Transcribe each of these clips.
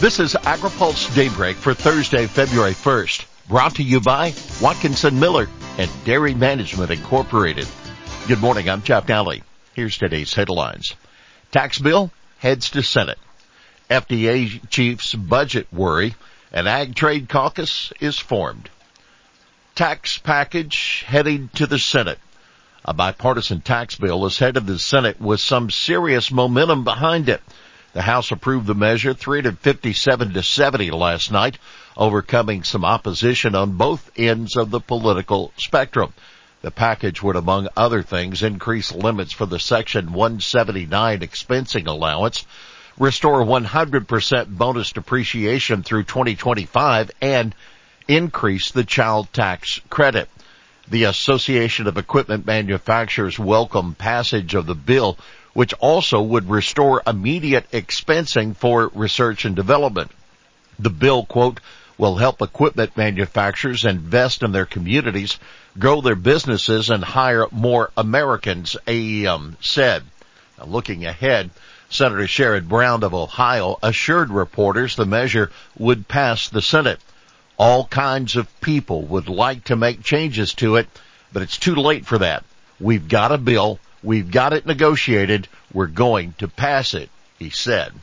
This is AgriPulse Daybreak for Thursday, February 1st, brought to you by Watkinson Miller and Dairy Management Incorporated. Good morning, I'm Jeff Daly. Here's today's headlines. Tax bill heads to Senate. FDA chief's budget worry. An Ag Trade Caucus is formed. Tax package heading to the Senate. A bipartisan tax bill is headed to the Senate with some serious momentum behind it. The House approved the measure 357-70 last night, overcoming some opposition on both ends of the political spectrum. The package would, among other things, increase limits for the Section 179 expensing allowance, restore 100% bonus depreciation through 2025, and increase the child tax credit. The Association of Equipment Manufacturers welcomed passage of the bill, which also would restore immediate expensing for research and development. The bill, quote, will help equipment manufacturers invest in their communities, grow their businesses, and hire more Americans, AEM said. Now, looking ahead, Senator Sherrod Brown of Ohio assured reporters the measure would pass the Senate. All kinds of people would like to make changes to it, but it's too late for that. We've got a bill. We've got it negotiated. We're going to pass it, he said.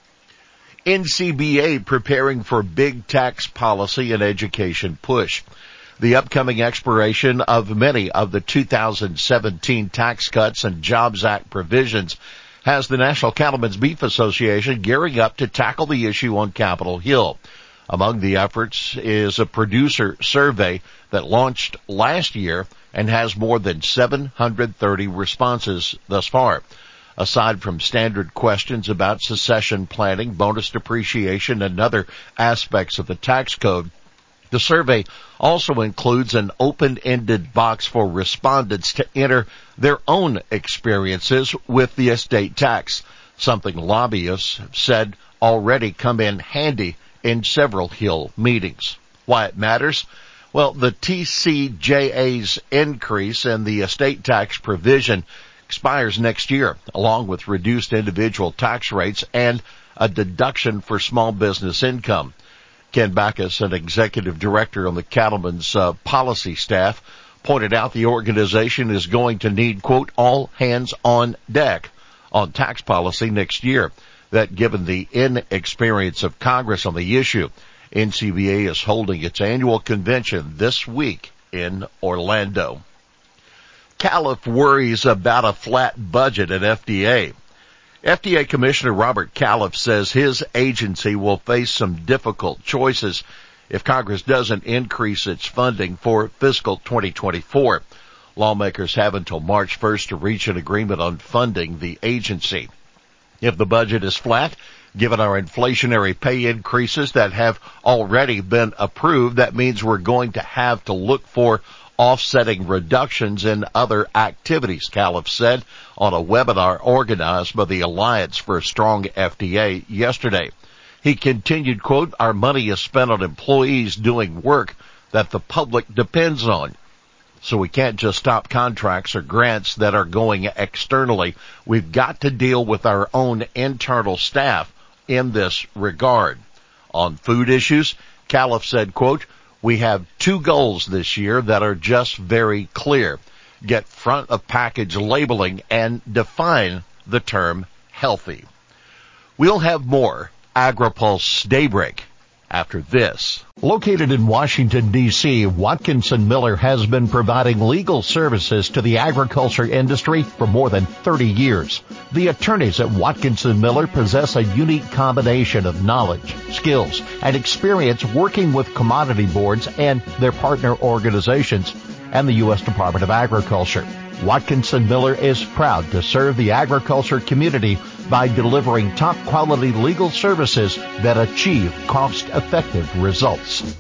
NCBA preparing for big tax policy and education push. The upcoming expiration of many of the 2017 Tax Cuts and Jobs Act provisions has the National Cattlemen's Beef Association gearing up to tackle the issue on Capitol Hill. Among the efforts is a producer survey that launched last year and has more than 730 responses thus far. Aside from standard questions about succession planning, bonus depreciation, and other aspects of the tax code, the survey also includes an open-ended box for respondents to enter their own experiences with the estate tax, something lobbyists have said already come in handy in several Hill meetings. Why it matters? Well, the TCJA's increase in the estate tax provision expires next year, along with reduced individual tax rates and a deduction for small business income. Ken Backus, an executive director on the Cattlemen's policy staff, pointed out the organization is going to need, quote, all hands on deck on tax policy next year. That given the inexperience of Congress on the issue, NCBA is holding its annual convention this week in Orlando. Califf worries about a flat budget at FDA. FDA Commissioner Robert Califf says his agency will face some difficult choices if Congress doesn't increase its funding for fiscal 2024. Lawmakers have until March 1st to reach an agreement on funding the agency. If the budget is flat, given our inflationary pay increases that have already been approved, that means we're going to have to look for offsetting reductions in other activities, Califf said on a webinar organized by the Alliance for a Strong FDA yesterday. He continued, quote, our money is spent on employees doing work that the public depends on. So we can't just stop contracts or grants that are going externally. We've got to deal with our own internal staff in this regard. On food issues, Califf said, quote, we have two goals this year that are just very clear. Get front of package labeling and define the term healthy. We'll have more AgriPulse Daybreak after this. Located in Washington, D.C., Watkinson Miller has been providing legal services to the agriculture industry for more than 30 years. The attorneys at Watkinson Miller possess a unique combination of knowledge, skills, and experience working with commodity boards and their partner organizations and the U.S. Department of Agriculture. Watkinson Miller is proud to serve the agriculture community by delivering top-quality legal services that achieve cost-effective results.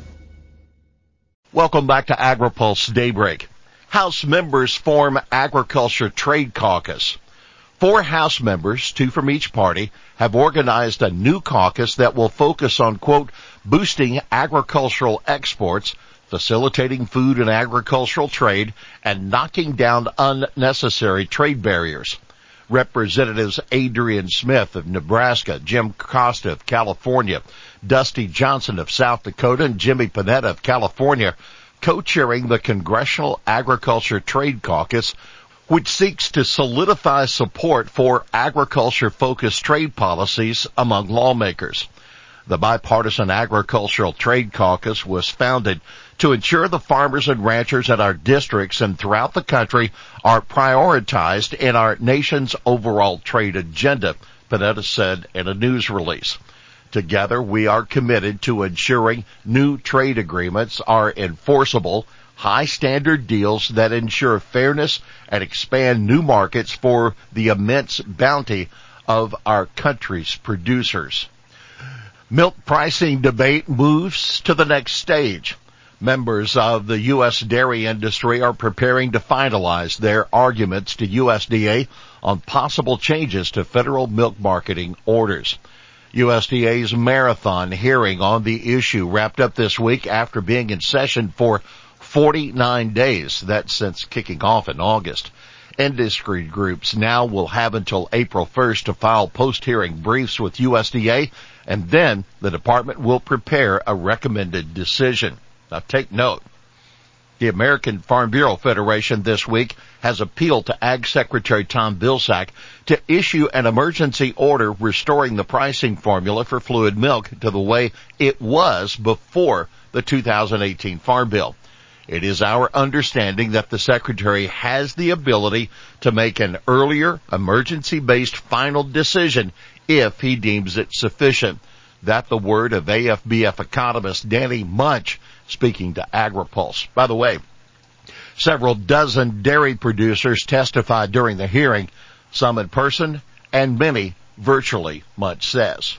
Welcome back to AgriPulse Daybreak. House members form Agriculture Trade Caucus. 4 House members, 2 from each party, have organized a new caucus that will focus on, quote, boosting agricultural exports, facilitating food and agricultural trade, and knocking down unnecessary trade barriers. Representatives Adrian Smith of Nebraska, Jim Costa of California, Dusty Johnson of South Dakota, and Jimmy Panetta of California co-chairing the Congressional Agriculture Trade Caucus, which seeks to solidify support for agriculture-focused trade policies among lawmakers. The Bipartisan Agricultural Trade Caucus was founded to ensure the farmers and ranchers in our districts and throughout the country are prioritized in our nation's overall trade agenda, Panetta said in a news release. Together, we are committed to ensuring new trade agreements are enforceable, high-standard deals that ensure fairness and expand new markets for the immense bounty of our country's producers. Milk pricing debate moves to the next stage. Members of the U.S. dairy industry are preparing to finalize their arguments to USDA on possible changes to federal milk marketing orders. USDA's marathon hearing on the issue wrapped up this week after being in session for 49 days. That's since kicking off in August. Industry groups now will have until April 1st to file post-hearing briefs with USDA, and then the department will prepare a recommended decision. Now take note. The American Farm Bureau Federation this week has appealed to Ag Secretary Tom Vilsack to issue an emergency order restoring the pricing formula for fluid milk to the way it was before the 2018 Farm Bill. It is our understanding that the Secretary has the ability to make an earlier emergency-based final decision if he deems it sufficient. That the word of AFBF economist Danny Munch, speaking to AgriPulse. By the way, several dozen dairy producers testified during the hearing, some in person and many virtually, Munch says.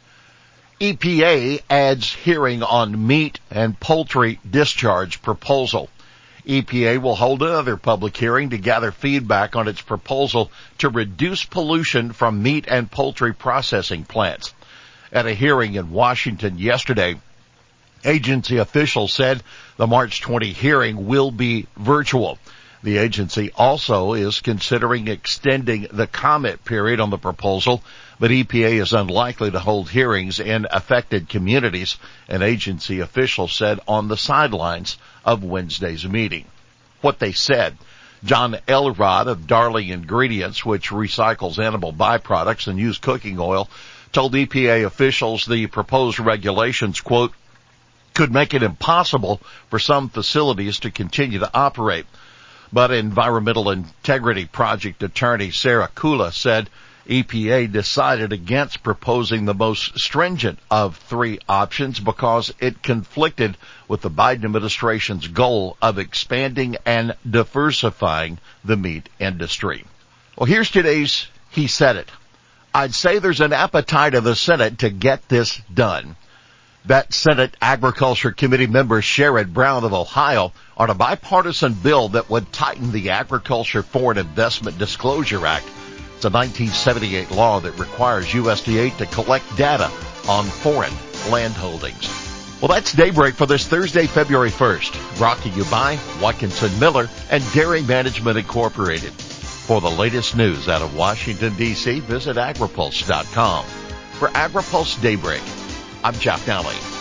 EPA adds hearing on meat and poultry discharge proposal. EPA will hold another public hearing to gather feedback on its proposal to reduce pollution from meat and poultry processing plants. At a hearing in Washington yesterday, agency officials said the March 20 hearing will be virtual. The agency also is considering extending the comment period on the proposal, but EPA is unlikely to hold hearings in affected communities, an agency official said on the sidelines of Wednesday's meeting. What they said: John Elrod of Darling Ingredients, which recycles animal byproducts and used cooking oil, told EPA officials the proposed regulations, quote, could make it impossible for some facilities to continue to operate. But Environmental Integrity Project attorney Sarah Kula said EPA decided against proposing the most stringent of three options because it conflicted with the Biden administration's goal of expanding and diversifying the meat industry. Well, here's today's He Said It. I'd say there's an appetite of the Senate to get this done. That Senate Agriculture Committee member Sherrod Brown of Ohio on a bipartisan bill that would tighten the Agriculture Foreign Investment Disclosure Act. It's a 1978 law that requires USDA to collect data on foreign land holdings. Well, that's Daybreak for this Thursday, February 1st. Brought to you by Watkinson Miller and Dairy Management Incorporated. For the latest news out of Washington, D.C., visit agripulse.com. For AgriPulse Daybreak, I'm Jeff Nally.